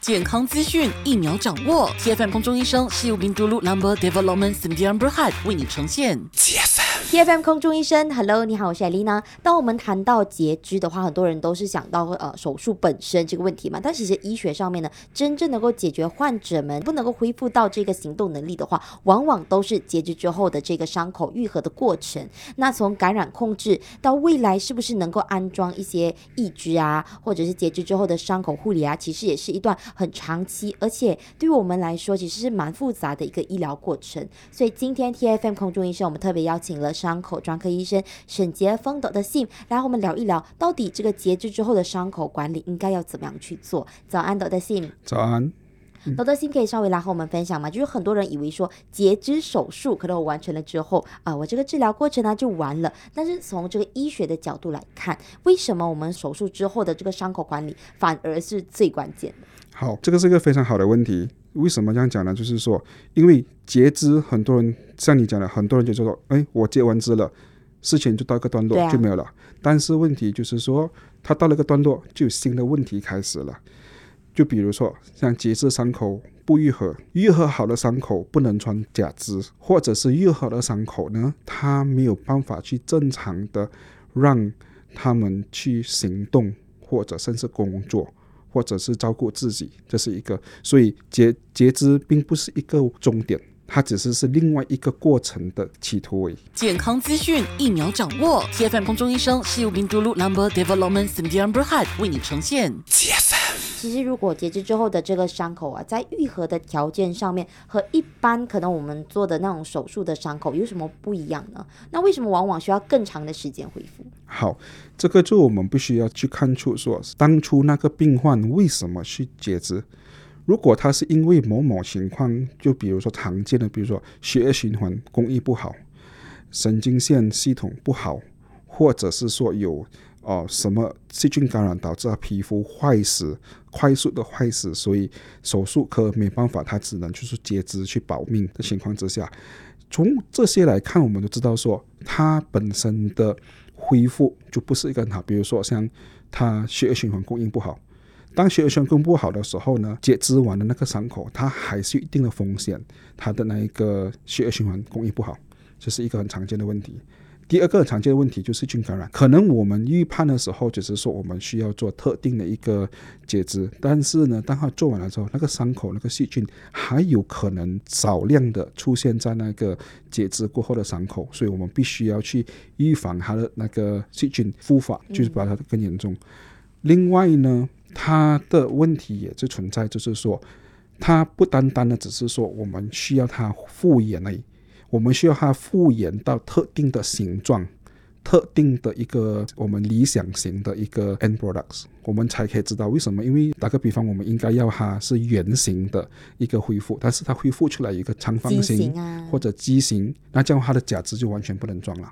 健康资讯一秒掌握 TFM 空中医生是由林都路 Number Development Sdn Berhad 为你呈现。 TFM 空中医生 Hello， 你好，我是艾丽娜。当我们谈到截肢的话，很多人都是想到手术本身这个问题嘛，但其实医学上面呢，真正能够解决患者们不能够恢复到这个行动能力的话，往往都是截肢之后的这个伤口愈合的过程。那从感染控制到未来是不是能够安装一些义肢啊，或者是截肢之后的伤口护理啊，其实也是一段很长期，而且对于我们来说其实是蛮复杂的一个医疗过程。所以今天 TFM 空中医生我们特别邀请了伤口专科医生沈杰峰的信来和我们聊一聊，到底这个截肢之后的伤口管理应该要怎么样去做。早安的信。 早安。 的信可以稍微来和我们分享吗？就是很多人以为说截肢手术可能我完成了之后我这个治疗过程就完了，但是从这个医学的角度来看，为什么我们手术之后的这个伤口管理反而是最关键的？ 好，这个是一个非常好的问题。为什么这样讲呢？就是说因为截肢很多人像你讲的，很多人就说我截完肢了，事情就到一个段落就没有了，但是问题就是说他到了一个段落就有新的问题开始了。就比如说像截肢伤口不愈合，愈合好的伤口不能穿假肢，或者是愈合的伤口呢，他没有办法去正常的让他们去行动，或者甚至工作，或者是照顾自己，这是一个。所以截肢并不是一个终点，它只是另外一个过程的企图而已。 健康资讯一秒掌握 TFM 空中医生是由林都路 Number Development Sdn Berhad 为你呈现。 其实如果截肢之后的这个伤口在愈合的条件上面和一般可能我们做的那种手术的伤口有什么不一样呢？那为什么往往需要更长的时间恢复？ 好，这个就我们必须要去看出说当初那个病患为什么去截肢。如果他是因为某某情况，就比如说常见的，比如说血液循环供应不好，神经线系统不好，或者是说有什么细菌感染导致他皮肤坏死，快速的坏死，所以手术科没办法，他只能就是截肢去保命的情况之下，从这些来看，我们都知道说他本身的恢复就不是一个很好。比如说像他血液循环供应不好，当血液循环供应不好的时候呢，截肢完的那个伤口它还是有一定的风险，它的那一个血液循环供应不好，这是一个很常见的问题。第二个很常见的问题就是细菌感染，可能我们预判的时候只是说我们需要做特定的一个截肢，但是呢当它做完了之后，那个伤口那个细菌还有可能少量的出现在那个截肢过后的伤口，所以我们必须要去预防它的那个细菌复发，就是把它更严重。另外呢它的问题也就存在，就是说它不单单的只是说我们需要它复原而已，我们需要它复原到特定的形状，特定的一个我们理想型的一个 end products， 我们才可以知道为什么。因为打个比方，我们应该要它是圆形的一个恢复，但是它恢复出来一个长方形或者畸形，那这样它的假肢就完全不能装了。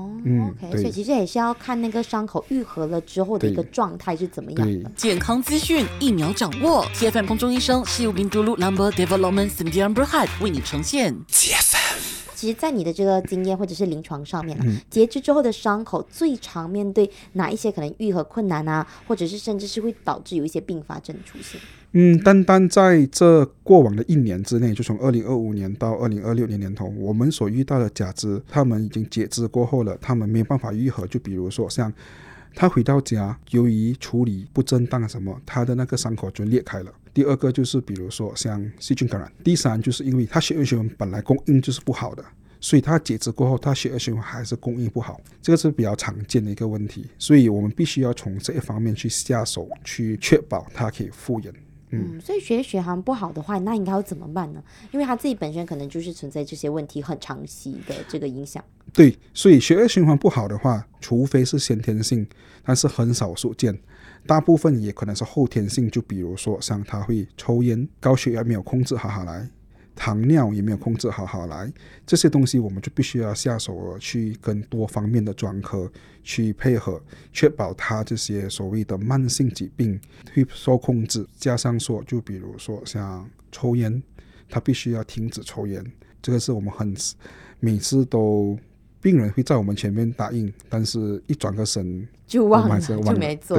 OK， 所以其实也是要看那个伤口愈合了之后的一个状态是怎么样的。 健康资讯一秒掌握 TFM 空中医生是由林都路 Number Development Sdn Berhad 为你呈现。 其实在你的这个经验或者是临床上面截肢之后的伤口最常面对哪一些可能愈合困难啊，或者是甚至是会导致有一些并发症出现？ 单单在这过往的1年之内，就从2025年到2026年年头，我们所遇到的假肢他们已经截肢过后了，他们没有办法愈合。就比如说像他回到家，由于处理不正当什么，他的那个伤口就裂开了。第二个就是比如说像细菌感染。第三就是因为他血液循环本来供应就是不好的，所以他截肢过后他血液循环还是供应不好，这个是比较常见的一个问题。所以我们必须要从这一方面去下手，去确保它可以复原。 所以血液循环不好的话，那应该要怎么办呢？因为他自己本身可能就是存在这些问题，很长期的这个影响。 对，所以血液循环不好的话，除非是先天性，但是很少数见，大部分也可能是后天性。就比如说像他会抽烟，高血压没有控制好来，糖尿也没有控制好来，这些东西我们就必须要下手去跟多方面的专科去配合，确保他这些所谓的慢性疾病会受控制。加上说就比如说像抽烟，他必须要停止抽烟，这个是我们每次都病人会在我们前面答应，但是一转个身就忘了就没做。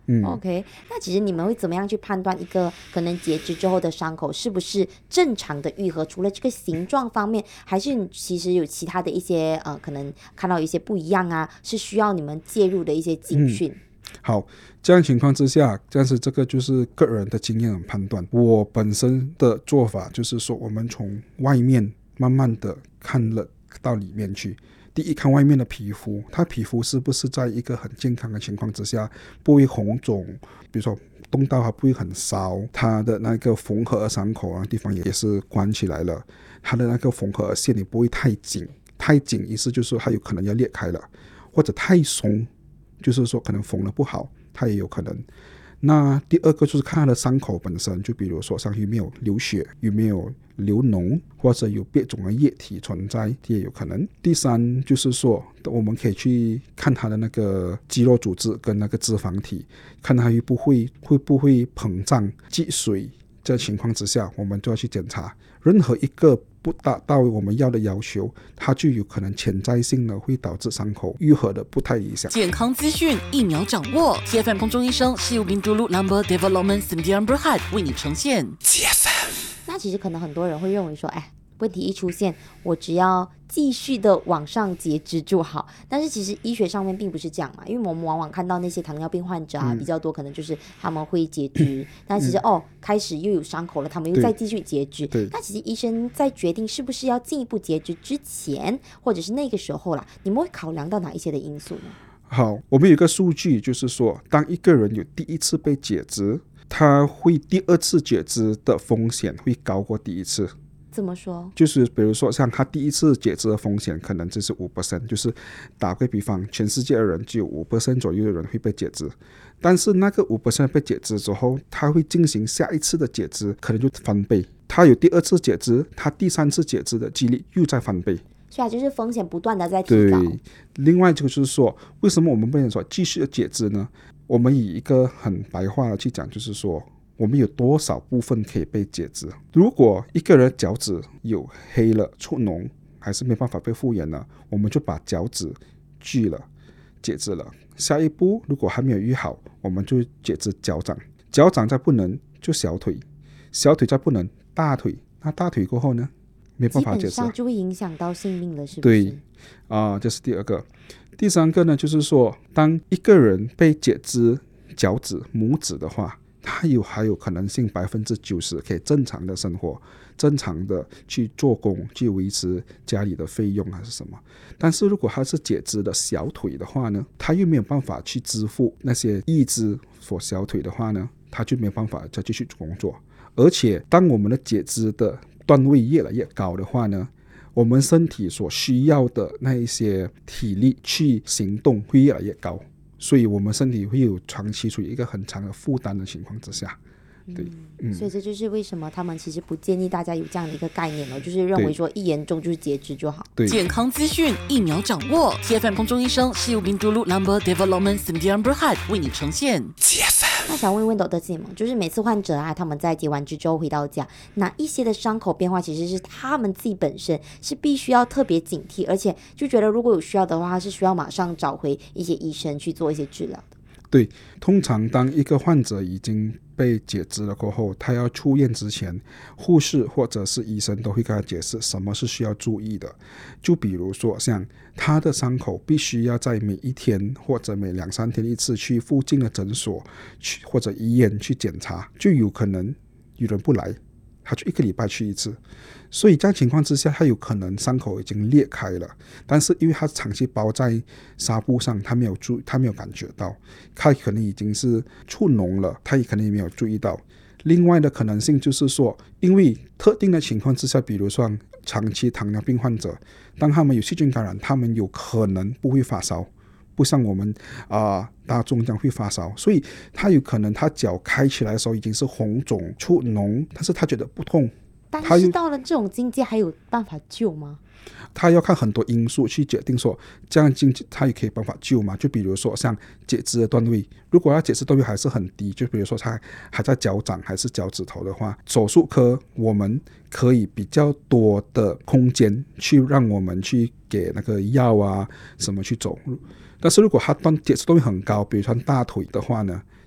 OK， 那其实你们会怎么样去判断一个可能截肢之后的伤口是不是正常的愈合？除了这个形状方面，还是其实有其他的一些可能看到一些不一样啊，是需要你们介入的一些警讯？ 好，这样情况之下，但是这个就是个人的经验和判断。我本身的做法就是说，我们从外面慢慢的看了到里面去。第一，看外面的皮肤，它皮肤是不是在一个很健康的情况之下，不会红肿，比如说动到它不会很烧，它的那个缝合伤口啊地方也是关起来了，它的那个缝合线也不会太紧，太紧意思就是说它有可能要裂开了，或者太松，就是说可能缝得不好，它也有可能。那第二个就是看它的伤口本身，就比如说上有没有流血，有没有流脓，或者有别种的液体存在，也有可能。第三就是说，我们可以去看它的那个肌肉组织跟那个脂肪体，看它会不会膨胀、积水。这情况之下，我们就要去检查，任何一个不达到我们要的要求，它就有可能潜在性的会导致伤口愈合的不太理想。 健康资讯一秒掌握 ，TFM 空中医生西柚宾嘟噜 Number Development Sdn Berhad 为你呈现。 那其实可能很多人会认为说，问题一出现，我只要继续的往上截肢就好。但是其实医学上面并不是这样嘛，因为我们往往看到那些糖尿病患者比较多，可能就是他们会截肢，但其实开始又有伤口了，他们又再继续截肢。那其实医生在决定是不是要进一步截肢之前，或者是那个时候啦，你们会考量到哪一些的因素呢？ 好，我们有一个数据，就是说，当一个人有第一次被截肢，他会第二次截肢的风险会高过第一次。 怎么说？ 就是比如说像他第一次截肢的风险可能只是 5%， 就是打个比方，全世界的人只有 5% 左右的人会被截肢，但是那个 5% 被截肢之后，他会进行下一次的截肢，可能就翻倍。他有第二次截肢，他第三次截肢的几率又再翻倍。 所以就是风险不断的在提高。 对，另外就是说，为什么我们不能说继续的截肢呢？我们以一个很白话的去讲，就是说我们有多少部分可以被截肢。如果一个人脚趾有黑了、出脓，还是没办法被复原了，我们就把脚趾锯了，截肢了。下一步如果还没有愈好，我们就截肢脚掌，脚掌再不能就小腿，小腿再不能大腿，那大腿过后呢，没办法截肢， 基本上就会影响到性命了，是不是？ 对，这是第二个。第三个呢，就是说，当一个人被截肢脚趾、拇指的话，他还有可能性90%可以正常的生活，正常的去做工，去维持家里的费用还是什么。但是如果他是截肢的小腿的话呢，他又没有办法去支付那些义肢for小腿的话呢，他就没有办法再继续工作。而且当我们的截肢的段位越来越高的话呢，我们身体所需要的那一些体力去行动会越来越高，所以我们身体会有长期处于一个很长的负担的情况之下。对， 所以这就是为什么他们其实不建议大家有这样的一个概念了，就是认为说一严重就是截肢就好。 对， 健康资讯一秒掌握 ，TFM 空中医生西柚宾嘟噜 Number Development Sdn Berhad 为你呈现。 那想问Dr. Sim，就是每次患者他们在截完肢之后回到家，哪一些的伤口变化其实是他们自己本身是必须要特别警惕，而且就觉得如果有需要的话，是需要马上找回一些医生去做一些治疗的。 对，通常当一个患者已经被截肢了过后，他要出院之前，护士或者是医生都会跟他解释什么是需要注意的。就比如说像他的伤口必须要在每一天或者每2-3天一次去附近的诊所或者医院去检查，就有可能有人不来，他就1个礼拜去一次。所以这样情况之下，他有可能伤口已经裂开了，但是因为他长期包在纱布上，他没有感觉到，他可能已经是触脓了，他也可能也没有注意到。另外的可能性就是说，因为特定的情况之下，比如说长期糖尿病患者，当他们有细菌感染，他们有可能不会发烧，不像我们大众这样会发烧，所以他有可能他脚开起来的时候已经是红肿出脓，但是他觉得不痛。 但是到了这种境界还有办法救吗？ 他要看很多因素去决定说这样境界他也可以办法救吗？就比如说像截肢的段位，如果他截肢段位还是很低，就比如说他还在脚掌还是脚趾头的话，手术科我们可以比较多的空间去让我们去给那个药什么去走。但是如果他截肢段位很高，比如说大腿的话呢，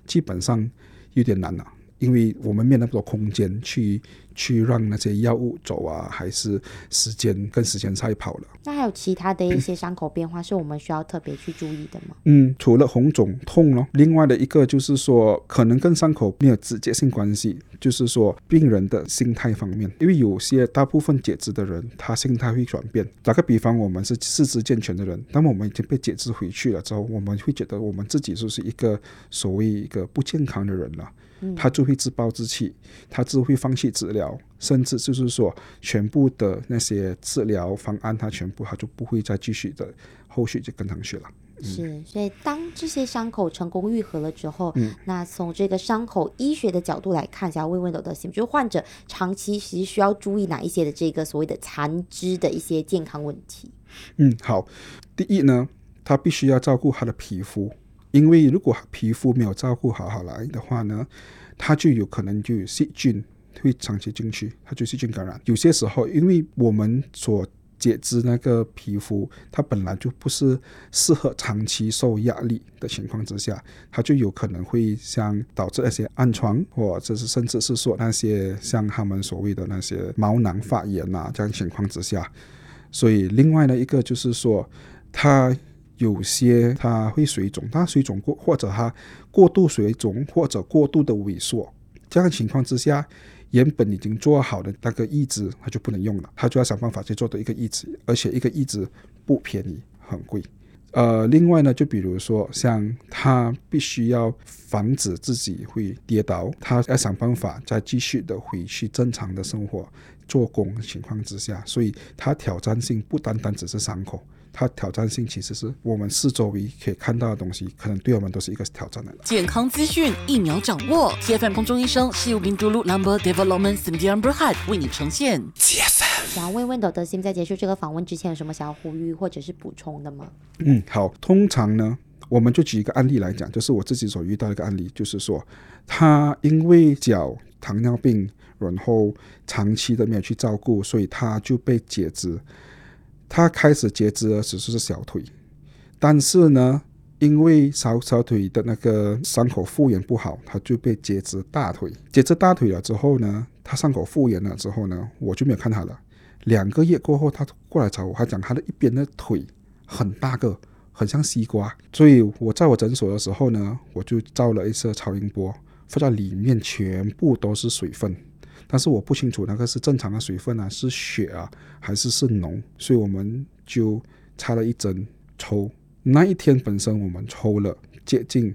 基本上有点难了，因为我们没有那么多空间去让那些药物走啊，还是时间跟时间赛跑了。 那还有其他的一些伤口变化是我们需要特别去注意的吗？ 除了红肿痛咯，另外的一个就是说可能跟伤口没有直接性关系，就是说病人的心态方面，因为有些大部分截肢的人他心态会转变。打个比方，我们是四肢健全的人，那么我们已经被截肢回去了之后，我们会觉得我们自己就是一个所谓一个不健康的人了，他就会自暴自弃，他就会放弃治疗，甚至就是说全部的那些治疗方案他就不会再继续的后续就跟上去了。 是，所以当这些伤口成功愈合了之后，那从这个伤口医学的角度来看，想要问问Dr. Sim，就是患者长期其实需要注意哪一些的这个所谓的残肢的一些健康问题？ 好，第一呢，他必须要照顾他的皮肤，因为如果皮肤没有照顾好来的话呢，他就有可能就有细菌会长期进去，它就细菌感染。有些时候因为我们所截肢那个皮肤它本来就不是适合长期受压力的情况之下，它就有可能会像导致那些暗疮，或者是甚至是说那些像他们所谓的那些毛囊发炎啊，这样情况之下。所以另外的一个就是说，它有些它会水肿，它水肿过，或者它过度水肿，或者过度的萎缩，这样的情况之下，原本已经做好的那个义肢它就不能用了，它就要想办法去做的一个义肢，而且一个义肢不便宜，很贵。另外呢，就比如说像他必须要防止自己会跌倒，他要想办法再继续的回去正常的生活做工的情况之下，所以他挑战性不单单只是伤口，它挑战性其实是我们四周围可以看到的东西，可能对我们都是一个挑战的。 健康资讯一秒掌握 ，TFM 空中医生西柚宾嘟噜 Lambert Development Sdn Bhd 为你呈现。 想要问问Dr. Sim，在结束这个访问之前有什么想要呼吁或者是补充的吗？ 好，通常呢，我们就举一个案例来讲，就是我自己所遇到的一个案例，就是说他因为脚糖尿病，然后长期的没有去照顾，所以他就被截肢。他开始截肢的只是小腿，但是呢，因为小腿的那个伤口复原不好，他就被截肢大腿。截肢大腿了之后呢，他伤口复原了之后呢，我就没有看他了。2个月过后，他过来找我，他讲他的一边的腿很大个，很像西瓜。所以我在我诊所的时候呢，我就照了一次超音波，发现里面全部都是水分。但是我不清楚那个是正常的水分啊，是血啊，还是脓，所以我们就插了一针抽。那一天本身我们抽了接近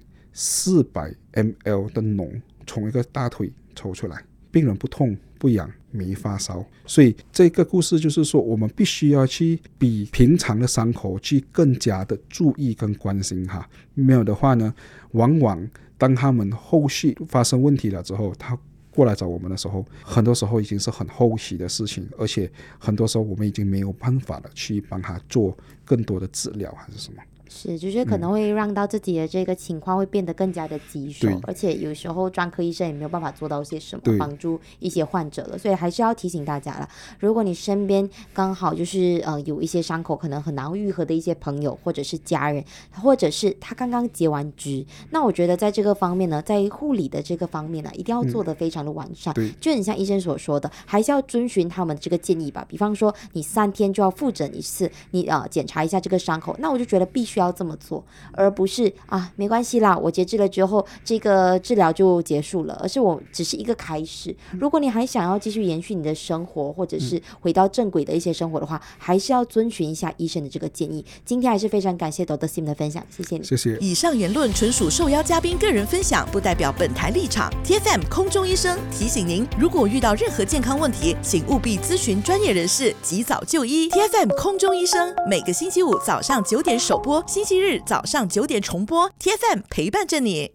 400 ml 的脓，从一个大腿抽出来，病人不痛不痒，没发烧。所以这个故事就是说，我们必须要去比平常的伤口去更加的注意跟关心哈。没有的话呢，往往当他们后续发生问题了之后，他过来找我们的时候，很多时候已经是很后期的事情，而且很多时候我们已经没有办法了去帮他做更多的治疗还是什么。 是，就是可能会让到自己的这个情况会变得更加的棘手，而且有时候专科医生也没有办法做到些什么帮助一些患者了，所以还是要提醒大家了，如果你身边刚好就是有一些伤口可能很难愈合的一些朋友或者是家人，或者是他刚刚截完肢，那我觉得在这个方面呢，在护理的这个方面呢，一定要做得非常的完善，就很像医生所说的，还是要遵循他们这个建议吧。比方说你3天就要复诊一次，你检查一下这个伤口，那我就觉得必须要这么做，而不是没关系啦，我截肢了之后这个治疗就结束了，而是我只是一个开始。如果你还想要继续延续你的生活，或者是回到正轨的一些生活的话，还是要遵循一下医生的这个建议。今天还是非常感谢 Dr. Sim 的分享，谢谢你。 谢谢。 以上言论纯属受邀嘉宾个人分享，不代表本台立场。TFM 空中医生提醒您，如果遇到任何健康问题，请务必咨询专业人士，及早就医。TFM 空中医生每个星期五早上9点首播，星期日早上9点重播。TFM 陪伴着你。